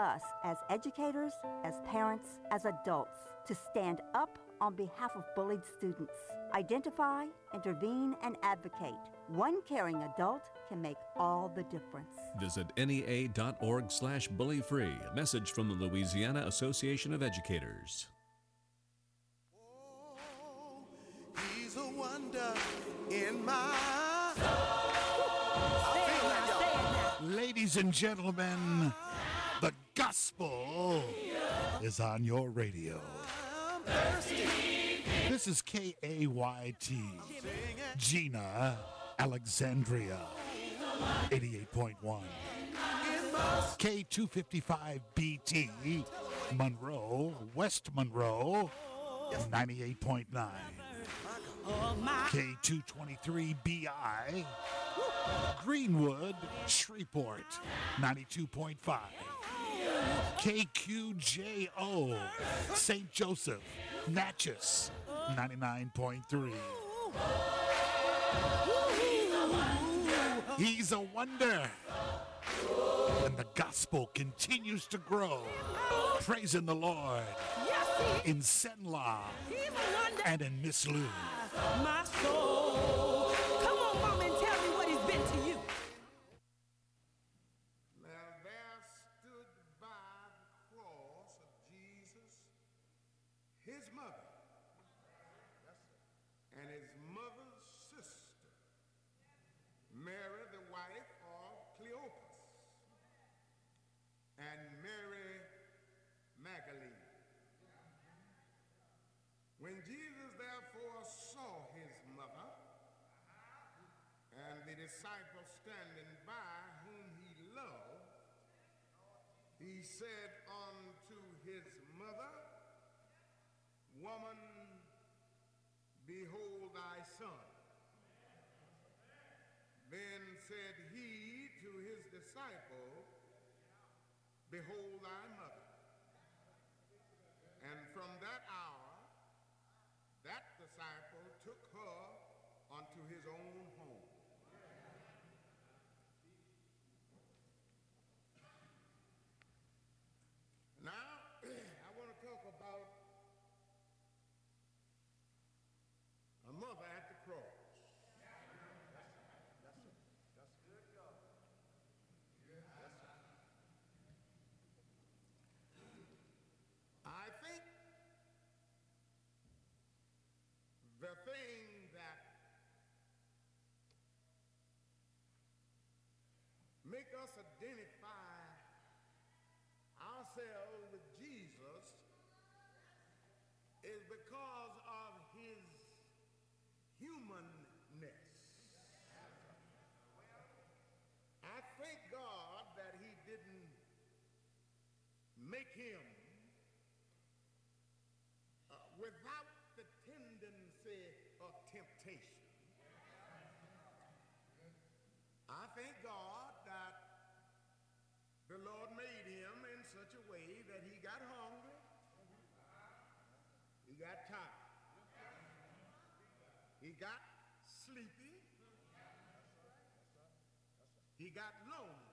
us as educators, as parents, as adults to stand up on behalf of bullied students. Identify, intervene, and advocate. One caring adult can make all the difference. Visit NEA.org/bullyfree. A message from the Louisiana Association of Educators. Oh, he's a wonder in my soul. Ladies and gentlemen, the gospel is on your radio. This is KAYT, Gina, Alexandria, 88.1. K255BT, Monroe, West Monroe, 98.9. K223BI, Greenwood, Shreveport, 92.5. KQJO, St. Joseph, Natchez, 99.3. He's a wonder. And the gospel continues to grow. Praising the Lord in Senla and in Miss Lou. My soul. Come on, Mom, and tell me what he's been to you. Now there stood by the cross of Jesus his mother and his mother's sister, Mary, the wife of Cleopas, and Mary Magdalene. When Jesus therefore saw his mother and the disciple standing by whom he loved, he said unto his mother, Woman, behold thy son. Then said he to his disciple, Behold thy mother. And from that hour, that disciple took her unto his own home. Now, I want to talk about a mother at the cross. That's good, God. I think the thing that make us identify ourselves with Jesus is because of his humanness. I thank God that he didn't make him without the tendency of temptation. I thank God that the Lord made him in such a way that he got hungry, he got tired, he got sleepy, he got lonely,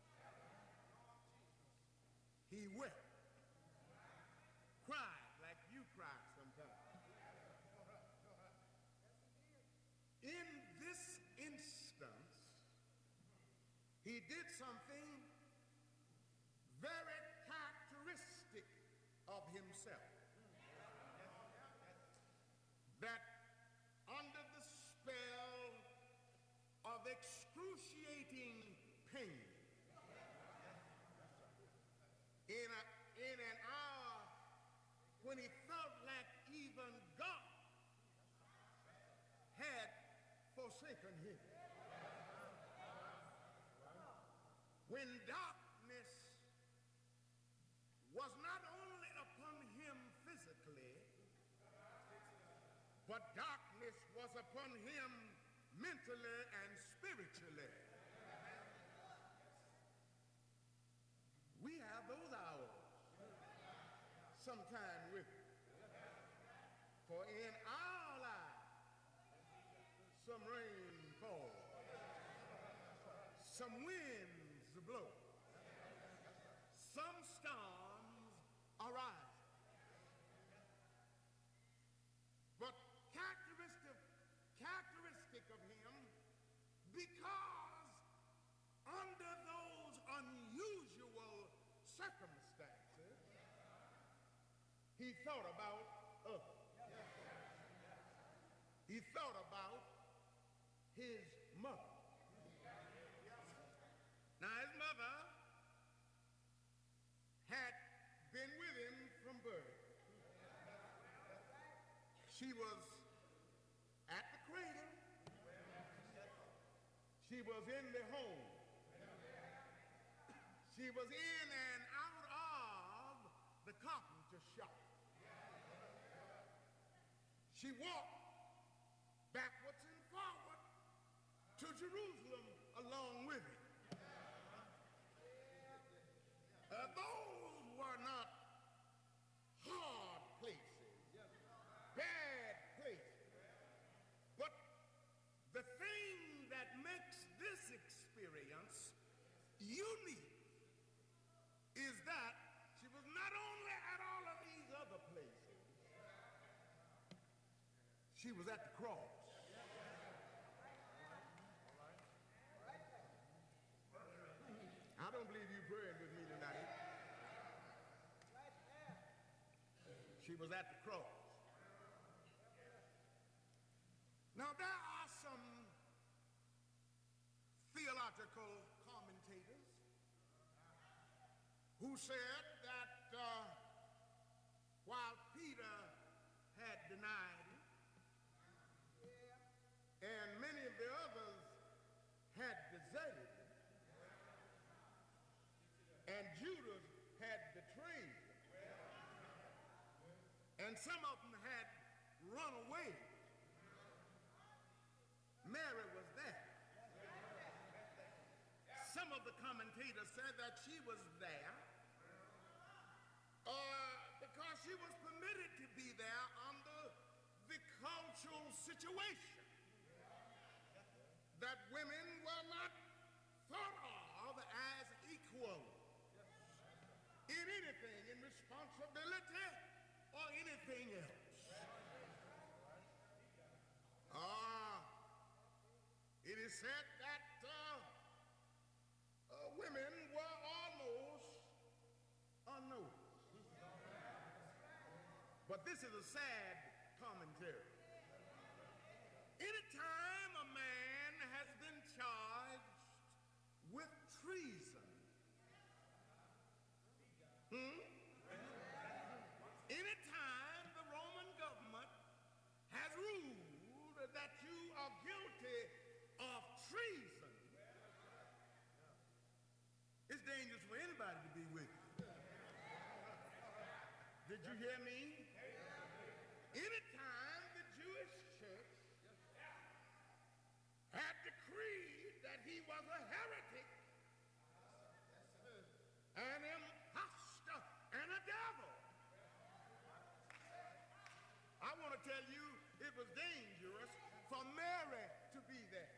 he wept, cried like you cry sometimes. In this instance, he did something very characteristic of himself. That under the spell of excruciating pain, in an hour when he felt like even God had forsaken him, when darkness was not only upon him physically, but darkness was upon him mentally and spiritually. We have those hours sometime with us. For in our lives, some rain falls, some winds blow, some he thought about others. He thought about his mother. Now, his mother had been with him from birth. She was at the cradle. She was in the home. She was in and out of the carpenter shop. She walked backwards and forward to Jerusalem along with him. Those were not hard places, bad places. But the thing that makes this experience unique is that she was not only at all of these other places, she was at the cross. I don't believe you praying with me tonight. She was at the cross. Now, there are some theological commentators who said that while Peter had denied it, and many of the others had deserted him, and Judas had betrayed him, and some of them had run away, Mary was there. Some of the commentators said that she was there because she was permitted to be there under the cultural situation, that women were not thought of as equal in anything, in responsibility or anything else. It is said that women were almost unnoticed. But this is a sad commentary. Anytime a man has been charged with treason, anytime the Roman government has ruled that you are guilty of treason, it's dangerous for anybody to be with you. Did you hear me? Anytime the Jewish church had decreed that he was a heretic, an impostor, and a devil, I want to tell you it was dangerous for Mary to be there.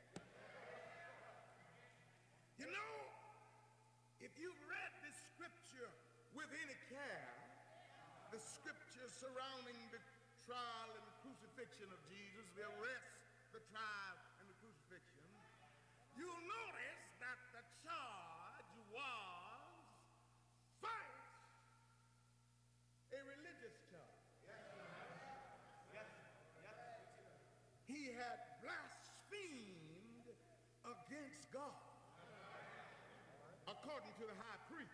You know, if you've read this scripture with any care, the scripture surrounding the trial and the crucifixion of Jesus, the arrest, the trial, and the crucifixion, you'll notice that the charge was first a religious charge. He had blasphemed against God, according to the high priest.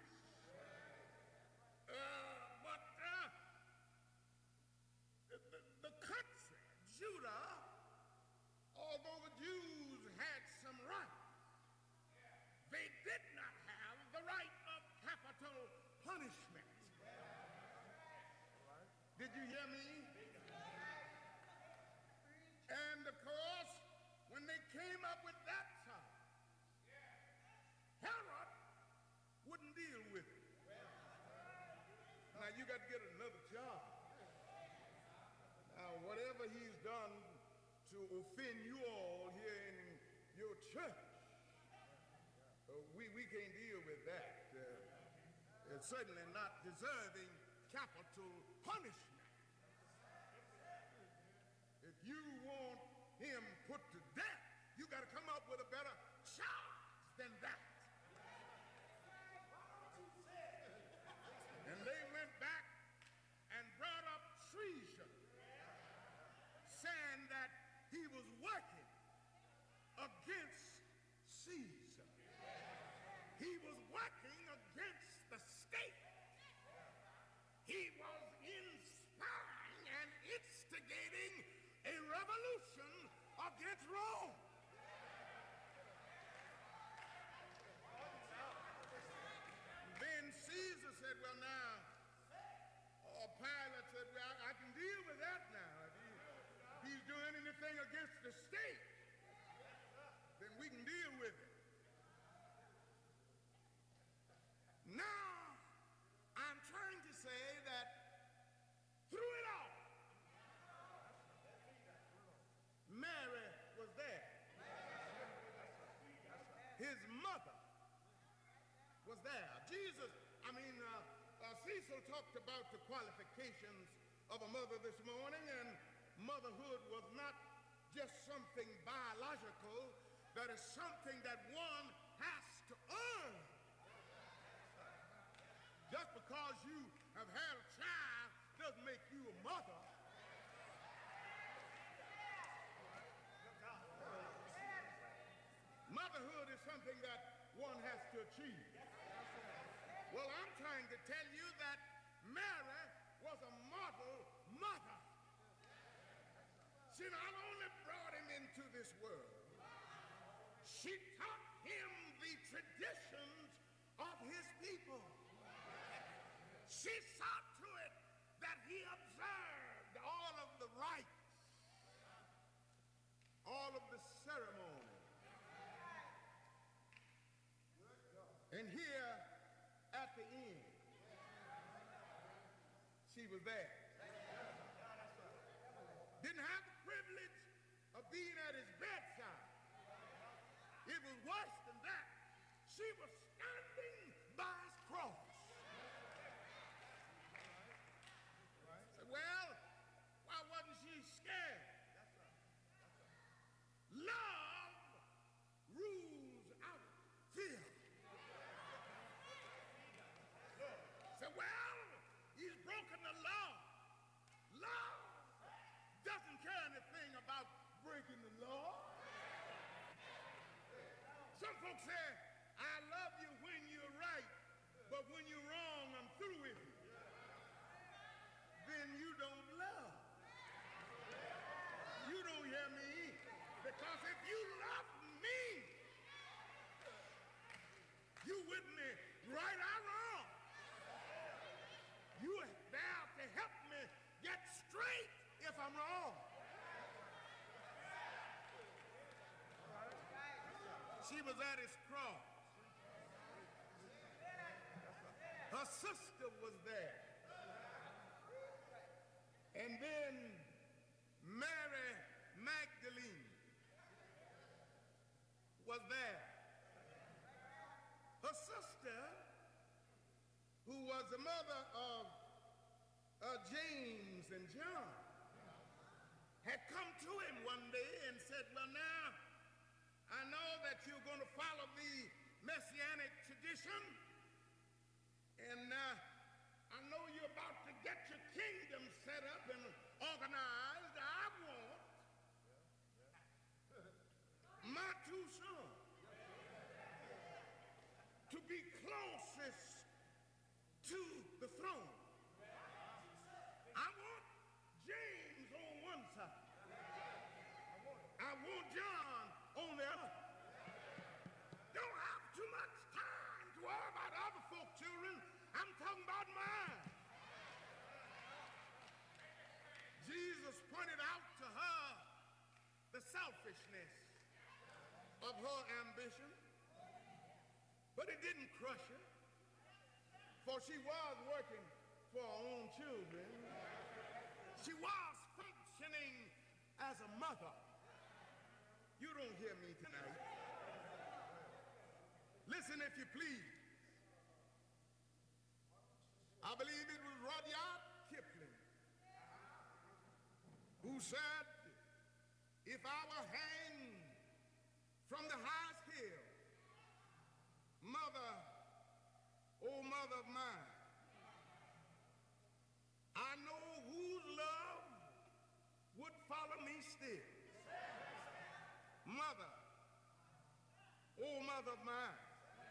The country, Judah, although the Jews had some rights, they did not have the right of capital punishment. Did you hear me? And of course, when they came up with that charge, Herod wouldn't deal with it. Now you got to get another job. Now whatever he's done to offend you all here in your church, we can't deal with that. It's certainly not deserving capital punishment. If you want him put to death, you got to come up with a better charge than that. And they went back and brought wrong. Then Caesar said, well, now, Pilate said, well, I can deal with that now. If he's doing anything against the state, then we can deal with it. Now, I'm trying to say that through it all, Mary was there. His mother was there. Jesus, Cecil talked about the qualifications of a mother this morning, and motherhood was not just something biological, that is something that one has to earn. Just because you have had a child doesn't make you a mother. Motherhood is something that one has to achieve. Well, I'm trying to tell you that Mary was a model mother. She not only brought him into this world, she taught him the traditions of his people. She saw to it that he observed all of the rites, all of the ceremonies. And here at the end, she was there. Didn't have the privilege of being at his bedside. It was worse than that. She was standing by his cross. Said, well, why wasn't she scared? Love rules out fear. Said, well, he's broken the law. Love doesn't care anything about breaking the law. Some folks say, I love you when you're right, but when you're wrong, I'm through with you. Then you don't love. You don't hear me. Because if you love me, you with me right or wrong. You are there to help me get straight if I'm wrong. She was at his cross. Her sister was there. And then Mary Magdalene was there. Her sister, who was the mother of James and John, had come to him one day and said, well, now, I know that you're going to follow the Messianic tradition, and I know you're about to get your kingdom set up and organized. I want my two sons to be closest to the throne. I want James on one side. I want John on the other. Don't have too much time to worry about other folk children. I'm talking about mine. Jesus pointed out to her the selfishness of her ambition, but it didn't crush her, for she was working for her own children. She was functioning as a mother. You don't hear me tonight. Listen, if you please. I believe it was Rudyard Kipling who said, if I were hanged from the highest hill, mother, oh mother of mine, I know whose love would follow me still. Mother, oh mother of mine,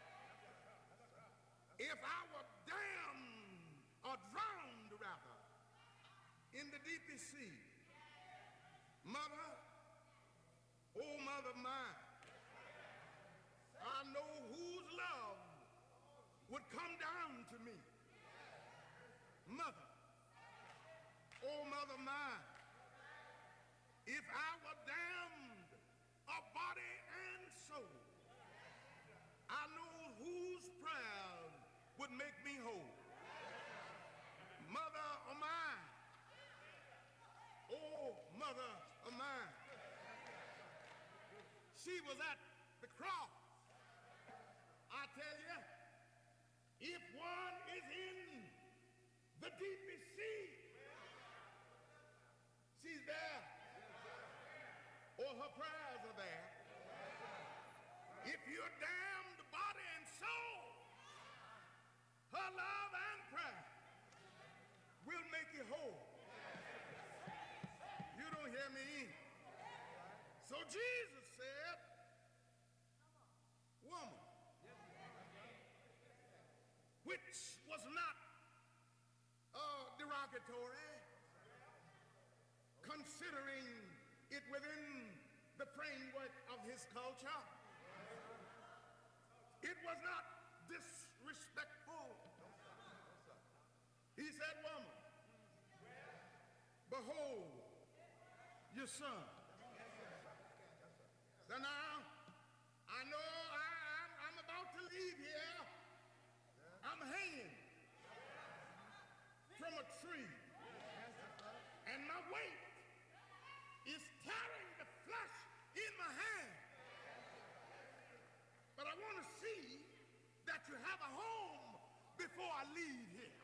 if I were damned or drowned rather in the deepest sea, mother, oh mine. I know whose love would come down to me. Mother, oh mother mine, if I were damned of body and soul, I know whose prayers would make me whole. Mother of mine, oh mother of mine, she was at the cross. I tell you, if one is in the deepest sea, she's there, or her prayers are there. If you're damned body and soul, her love and prayer will make you whole. You don't hear me? So Jesus said, woman, which was not derogatory, considering it within the framework of his culture. It was not disrespectful. He said, woman, behold your son. So now, I know I'm about to leave here. I'm hanging from a tree, and my weight is tearing the flesh in my hand. But I want to see that you have a home before I leave here.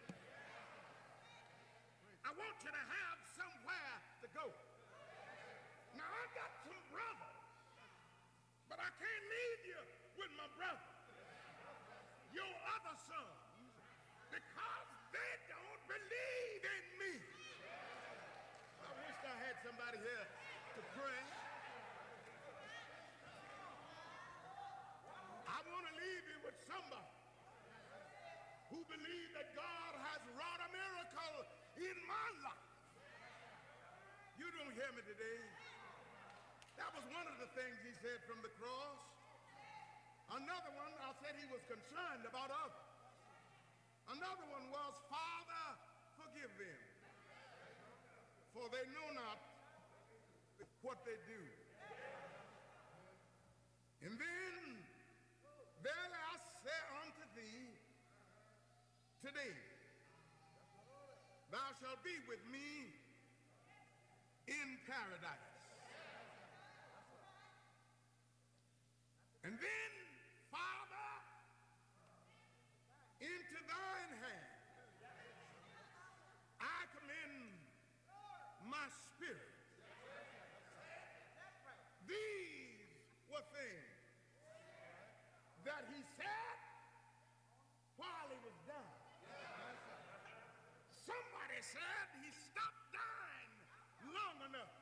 I want you to have somewhere to go. Now, I got some brothers, but I can't leave you with my brother, your other sons, because they don't believe in me. I wish I had somebody here to pray. I want to leave you with somebody who believes that God has wrought a miracle in my life. You don't hear me today. That was one of the things he said from the cross. Another one, I said he was concerned about others. Another one was, Father, forgive them, for they know not what they do. And then, verily I say unto thee, today thou shalt be with me in paradise. And then, Father, into thine hand I commend my spirit. These were things that he said while he was dying. Somebody said he stopped dying long enough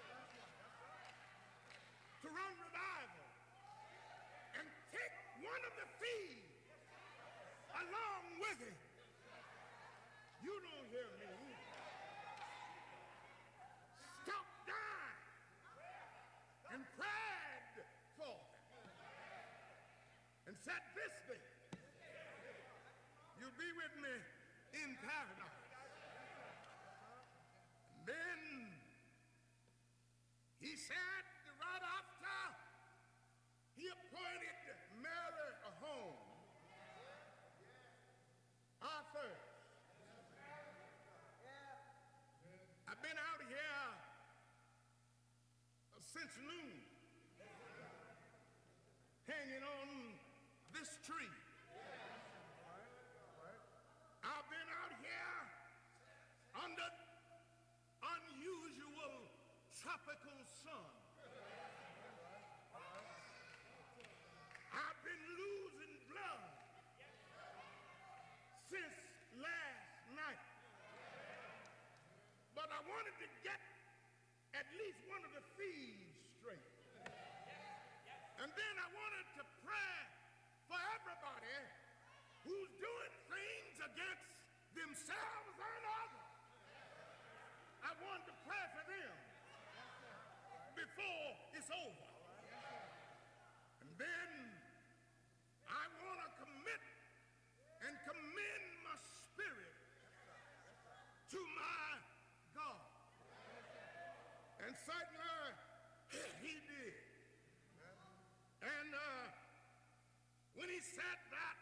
to run revival and take one of the thieves along with him. You don't hear me. Stop dying and prayed for him and said, this day you'll be with me in paradise. And then he said right after he appointed Mary a home, our thirst. I've been out here since noon, hanging on this tree. I've been out here under unusual tropical sun. I've been losing blood since last night. But I wanted to get at least one of the thieves straight. And then I wanted to pray for everybody who's doing things against themselves and others. I wanted to pray for them before it's over. then I want to commit and commend my spirit to my God. And certainly he did. And when he said that,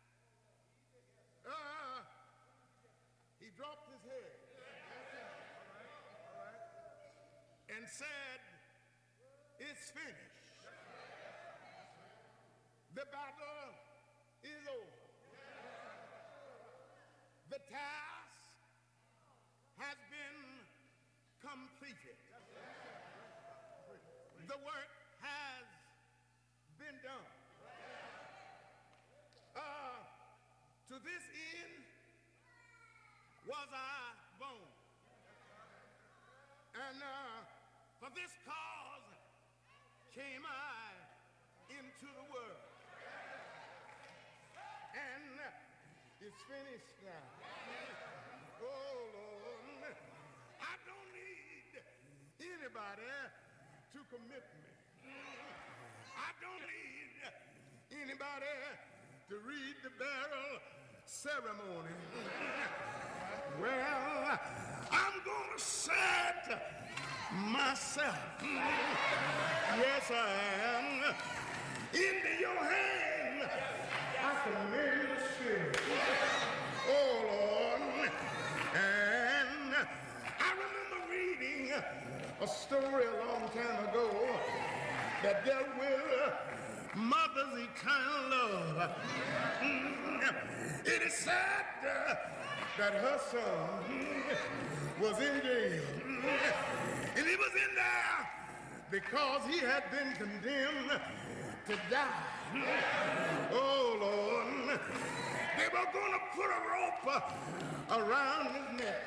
he dropped his head and said, "It's finished. The battle is over. The task has been completed. The work has been done." To this end was I born, and for this cause came I into the world. And it's finished now. Oh Lord, I don't need anybody to commit me. I don't need anybody to read the burial ceremony. Well, I'm gonna set myself, yes I am, into your hand. I commend the spirit, oh Lord. And I remember reading a story a long time ago that dealt with mother's eternal love. It is said that her son was in jail, and he was in there because he had been condemned to die. Oh Lord, they were going to put a rope around his neck,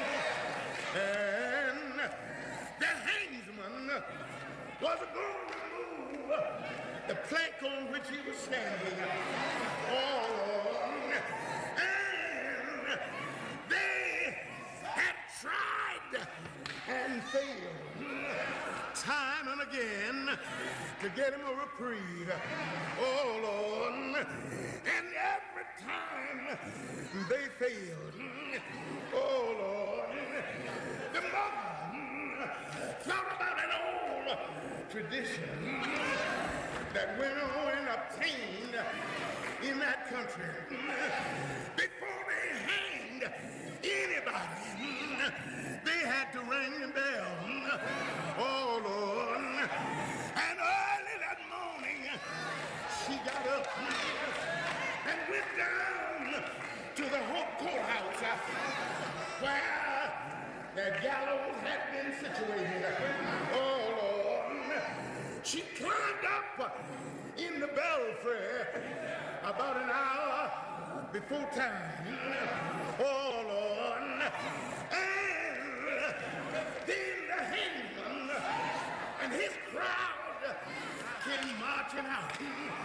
and the hangsman was going to remove the plank on which he was standing. Oh Lord, and they had tried and failed time and again to get him a reprieve. Oh Lord, and every time they failed, oh Lord, the mother thought about an old tradition that went on and obtained in that country. Before they hanged anybody, they had to ring the bell. Oh Lord, and early that morning she got up and went down to the courthouse where the gallows had been situated. Oh Lord, she climbed up in the belfry about an hour before time. Oh Lord, and then the hangman and his crowd came marching out,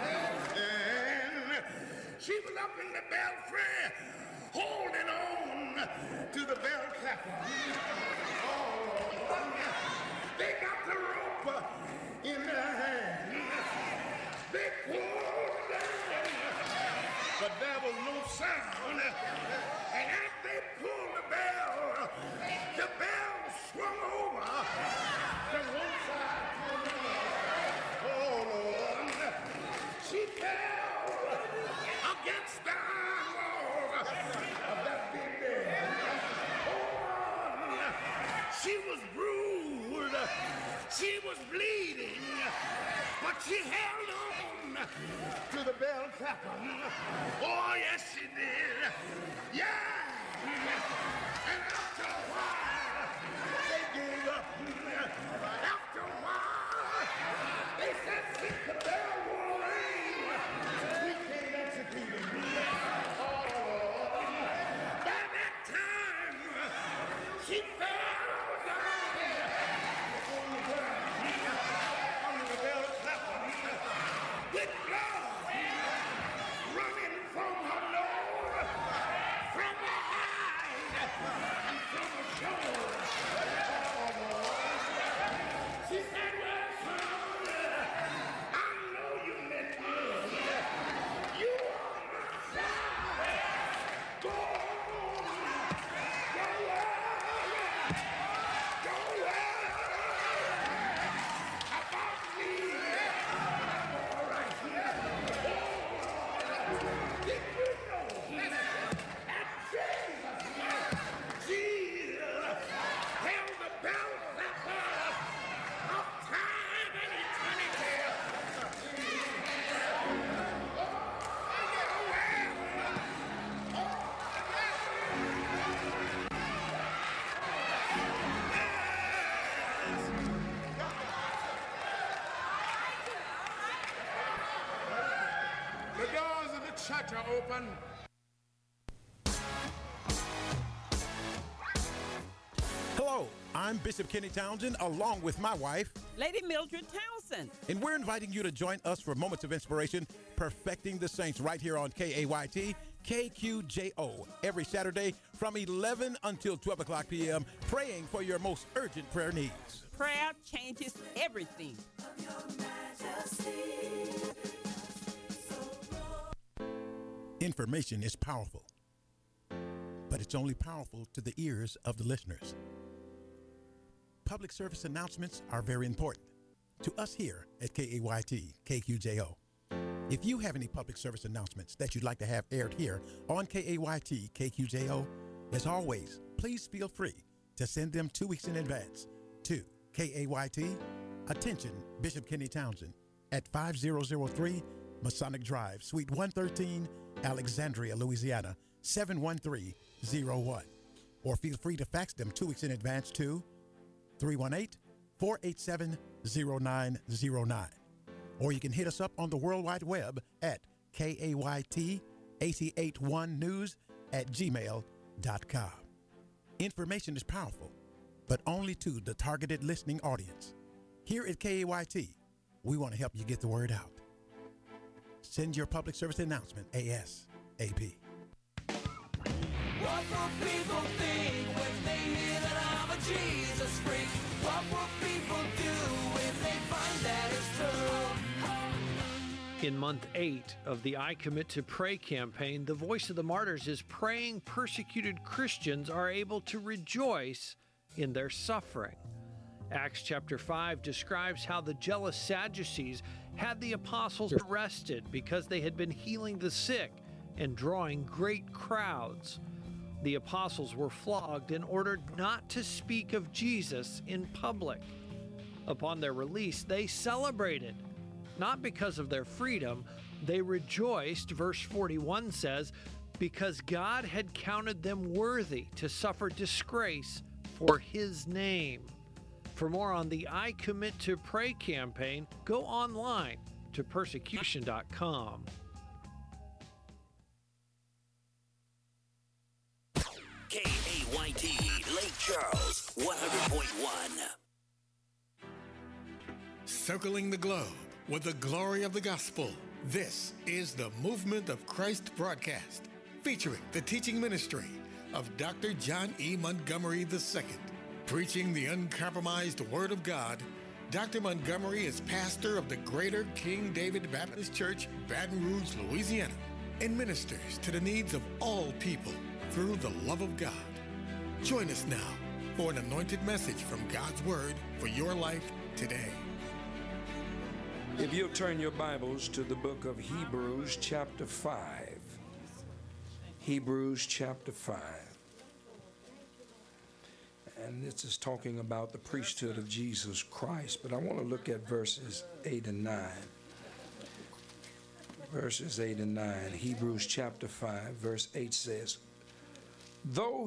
and she was up in the belfry holding on to the bell clapper. Oh Lord, they got the rope in their hand. They pulled down, but there was no sound. And as they pulled the bell swung over from one side to another. Oh Lord, she fell against the iron wall of that big bed. Oh Lord, she was bruised, she was bleeding, but she held on to the bell clapper. Oh yes she did. Yeah. And after a while, they gave up. After a while, they said, "Since the bell won't ring, we can't execute him." Oh Lord. By that time, she fell down on the ground under the bell clapper with blood running from her nose, from her eyes, shutter open. Hello, I'm Bishop Kenny Townsend, along with my wife, Lady Mildred Townsend. and we're inviting you to join us for Moments of Inspiration, Perfecting the Saints, right here on KAYT, KQJO, every Saturday from 11 until 12 o'clock p.m., praying for your most urgent prayer needs. Prayer changes everything. Information is powerful, but it's only powerful to the ears of the listeners. Public service announcements are very important to us here at KAYT, KQJO. If you have any public service announcements that you'd like to have aired here on KAYT, KQJO, as always, please feel free to send them 2 weeks in advance to KAYT, attention Bishop Kenny Townsend, at 5003 Masonic Drive, Suite 113, Alexandria, Louisiana, 71301. Or feel free to fax them 2 weeks in advance to 318-487-0909. Or you can hit us up on the World Wide Web at KAYT881news@gmail.com. Information is powerful, but only to the targeted listening audience. Here at KAYT, we want to help you get the word out. Send your public service announcement ASAP. What will people think when they hear that I'm a Jesus freak? What will people do when they find that it's true? In month 8 of the I Commit to Pray campaign, the Voice of the Martyrs is praying persecuted Christians are able to rejoice in their suffering. Acts chapter 5 describes how the jealous Sadducees had the apostles arrested because they had been healing the sick and drawing great crowds. The apostles were flogged and ordered not to speak of Jesus in public. Upon their release, they celebrated, not because of their freedom. They rejoiced, verse 41 says, because God had counted them worthy to suffer disgrace for his name. For more on the I Commit to Pray campaign, go online to persecution.com. KAYT, Lake Charles, 100.1. Circling the globe with the glory of the gospel. This is the Movement of Christ broadcast, featuring the teaching ministry of Dr. John E. Montgomery II. Preaching the uncompromised Word of God, Dr. Montgomery is pastor of the Greater King David Baptist Church, Baton Rouge, Louisiana, and ministers to the needs of all people through the love of God. Join us now for an anointed message from God's Word for your life today. If you'll turn your Bibles to the book of Hebrews chapter 5. Hebrews chapter 5. And this is talking about the priesthood of Jesus Christ, but I want to look at verses 8 and 9. Verses 8 and 9. Hebrews chapter 5, verse 8 says, though